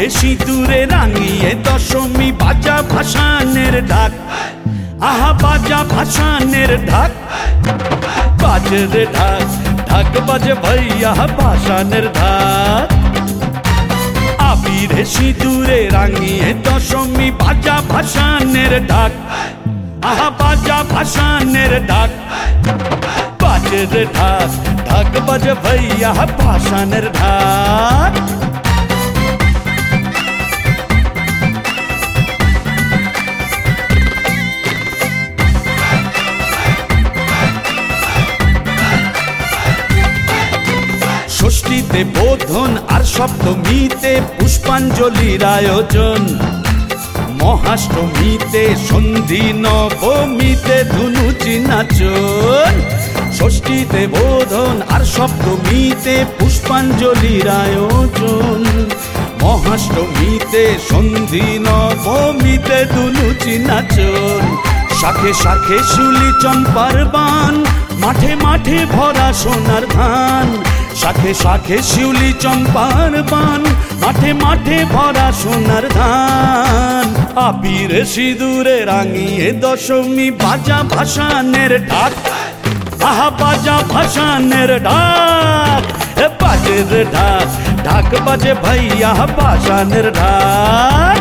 আবিরে সিঁদুরে রাঙিয়ে দশমী বাজা ভাসানের ঢাক, আহা বাজা ভাসানের ঢাক, বাজে রে ঢাক, ঢাক বাজে ভাইয়া ভাসানের ঢাক। আবিরে সিঁদুরে রাঙিয়ে দশমী বাজা ভাসানের ঢাক, আহা বাজা ভাসানের ঢাক, বাজে রে ঢাক, ঢাক বাজে ভাইয়া ভাসানের ঢাক। ষষ্ঠীতে বোধন আর সপ্তমীতে পুষ্পাঞ্জলির আয়োজন, মহাষ্টমীতে সন্ধি নবমীতে ধুনুচি নাচন। ষষ্ঠীতে বোধন আর সপ্তমীতে পুষ্পাঞ্জলির আয়োজন, মহাষ্টমীতে সন্ধি নবমীতে ধুনুচি নাচন। শাখে শাখে শিউলি চম্পার বান, মাঠে মাঠে ভরা সোনার ধান। শাখে শাখে শিউলি চম্পার বান, মাঠে মাঠে ভরা সোনার ধান। আবিরে সিঁদুরে রাঙিয়ে দশমী বাজা ভাসানের ঢাক, আহা বাজা ভাসানের ঢাক, বাজে রে ঢাক, ঢাক বাজে ভাইয়া ভাসানের ঢাক।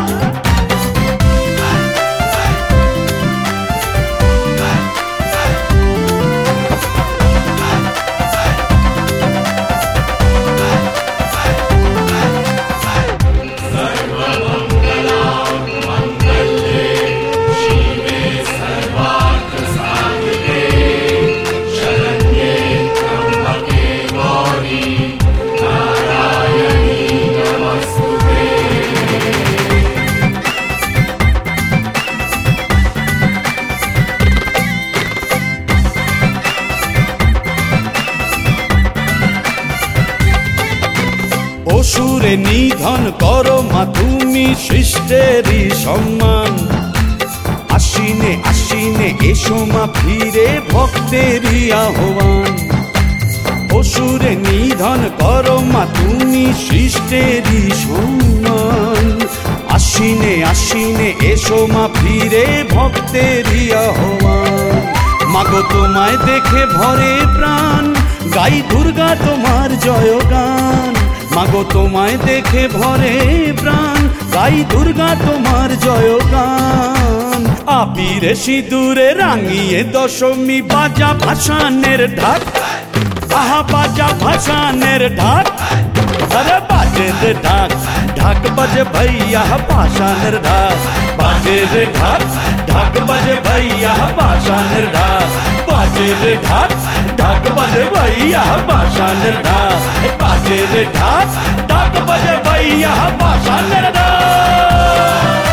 অসুরে নিধন করো মা তুমি সৃষ্টেরই সম্মান। আশ্বিনে আশ্বিনে এসো মা ফিরে ভক্তেরই আহ্বান। অসুরে নিধন করো মা তুমি সৃষ্টেরই সম্মান। আশ্বিনে আশ্বিনে এসো মা ফিরে ভক্তেরই আহ্বান। মাগো তোমায় দেখে ভরে প্রাণ, গাই দুর্গা তোমার জয়গান। মাগো তোমায় দেখে ভরে প্রাণ, গাই দুর্গা তোমার জয়গান। আবিরে সিঁদুরে রাঙিয়ে দশমী বাজা ভাসানের ঢাক, আহা বাজা ভাসানের ঢাক, আরে বাজে রে ঢাক, ঢাক বাজে ভাইয়া ভাসানের ঢাক, বাজে রে ঢাক, ঢাক বাজে ভাইয়া ভাসানের ঢাক, বাজে রে ঢাক, ঢাক বাজে ভাইয়া ভাসানের ঢাক, বাজে রে ঢাক, ঢাক বাজে ভাইয়া ভাসানের ঢাক।